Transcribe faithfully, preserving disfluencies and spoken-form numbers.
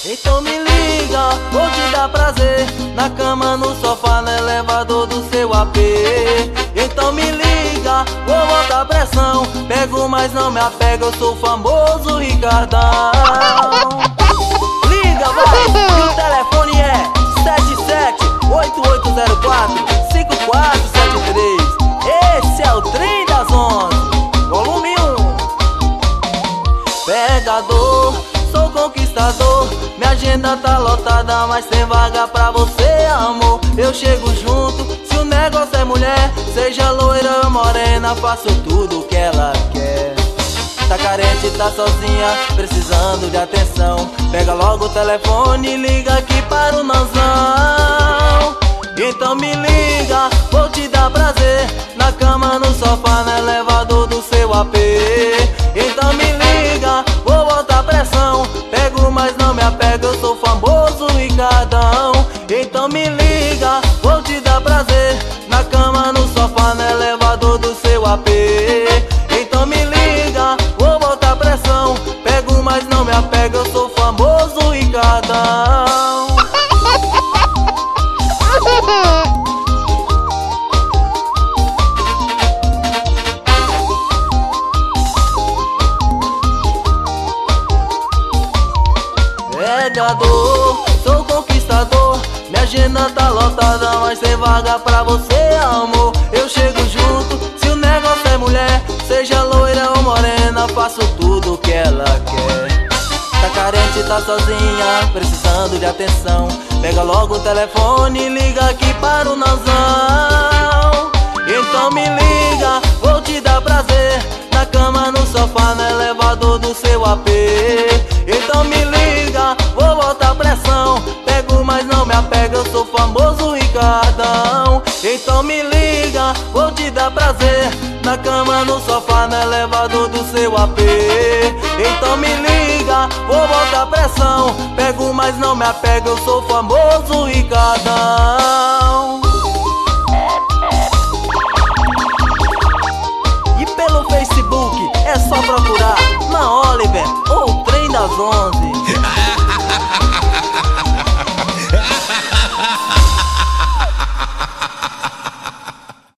Então me liga, vou te dar prazer, na cama, no sofá, no elevador do seu A P. Então me liga, vou botar pressão, pego mas não me apego, eu sou o famoso Ricardão. Liga, vai, e o telefone é sete sete oito oito zero quatro cinco quatro sete três. Esse é o trem das onze, volume um. Pegador, sou conquistador, minha agenda tá lotada, mas tem vaga pra você, amor. Eu chego junto, se o negócio é mulher, seja loira ou morena, faço tudo o que ela quer. Tá carente, tá sozinha, precisando de atenção, pega logo o telefone e liga aqui para o Nanzão. Então me liga, vou te dar prazer, na cama, no sofá, no elevador do seu A P. Então me liga, vou botar pressão, pego mas não me apego, eu sou o famoso Ricardão. Então me liga, vou te dar prazer, na cama, no sofá, no elevador do seu A P. Então me liga, vou botar pressão, pego mas não me apego, eu sou o famoso Ricardão. Pegador, sou conquistador, minha agenda tá lotada, mas tem vaga pra você, amor. Eu chego junto, se o negócio é mulher, seja loira ou morena, faço tudo o que ela quer. Tá carente, tá sozinha, precisando de atenção, pega logo o telefone e liga aqui para o Nanzão. Então me liga, vou te dar prazer, na cama, no sofá, no elevador do seu A P. Então me liga, vou botar pressão, pego mas não me apego, eu sou o famoso Ricardão. Então me liga, vou te dar prazer, na cama, no sofá, no elevador do seu A P. Então me liga, vou botar pressão, pego mas não me apego, eu sou o famoso Ricardão.